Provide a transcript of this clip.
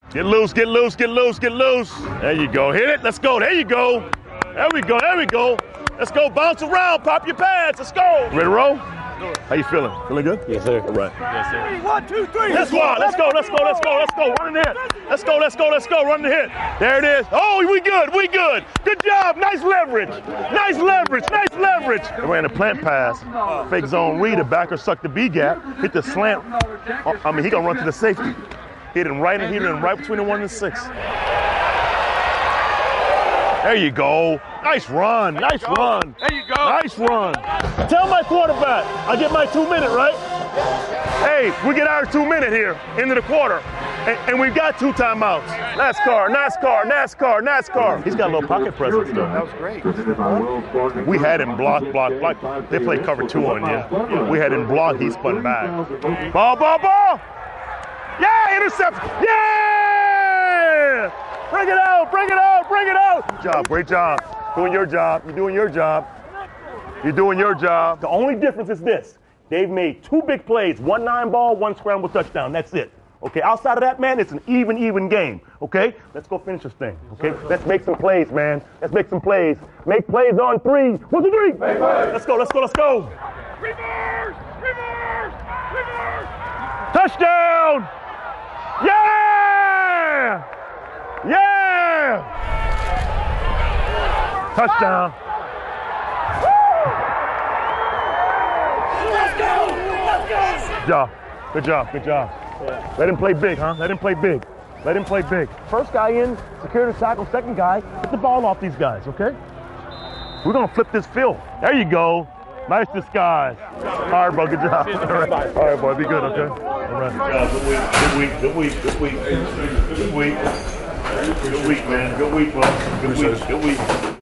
Get loose, get loose, get loose, get loose. There you go. Hit it. Let's go. There you go. There we go. There we go. Let's go. Bounce around. Pop your pads. Let's go. Ready to roll? How you feeling? Feeling good? Yes, sir. All right. Yes, sir. 1, 2, 3. Let's go. Let's go. Let's go. Let's go. Let's go. Run the hit. Let's go. Let's go. Let's go. Run the hit. There it is. Oh, we good. We good. Good job. Nice leverage. Nice leverage. Nice leverage. They ran a plant pass. Fake zone read. The backer sucked the B gap. Hit the slant. I mean, he gonna run to the safety. Hit him right between the 1 and 6. There you go. Nice run. Nice run. There you go. Nice run. Tell my quarterback I get my 2 minute, right? Hey, we get our 2 minute here, into the quarter. And we've got 2 timeouts. NASCAR, NASCAR, NASCAR, NASCAR. He's got a little pocket presence, though. That was great. We had him block. They played cover 2 on you. We had him block. He spun back. Ball. Yeah, interception. Yeah! Bring it out. Good job. Great job. Doing your job. You're doing your job. You're doing your job. The only difference is this. They've made 2 big plays. 1 9-ball, 1 scramble touchdown. That's it. Okay, outside of that, man, it's an even game. Okay? Let's go finish this thing. Okay? Let's make some plays, man. Let's make some plays. Make plays on 3. 1, 2, 3. Let's go. Reverse! Touchdown! Yeah! Touchdown. Let's go! Good job. Yeah. Let him play big, huh? Let him play big. First guy in, secure the tackle. Second guy, get the ball off these guys, okay? We're going to flip this field. There you go. Nice disguise. All right, bro, good job. All right, boy, be good, okay? All right. Good week, man. Good week, bro. Good week.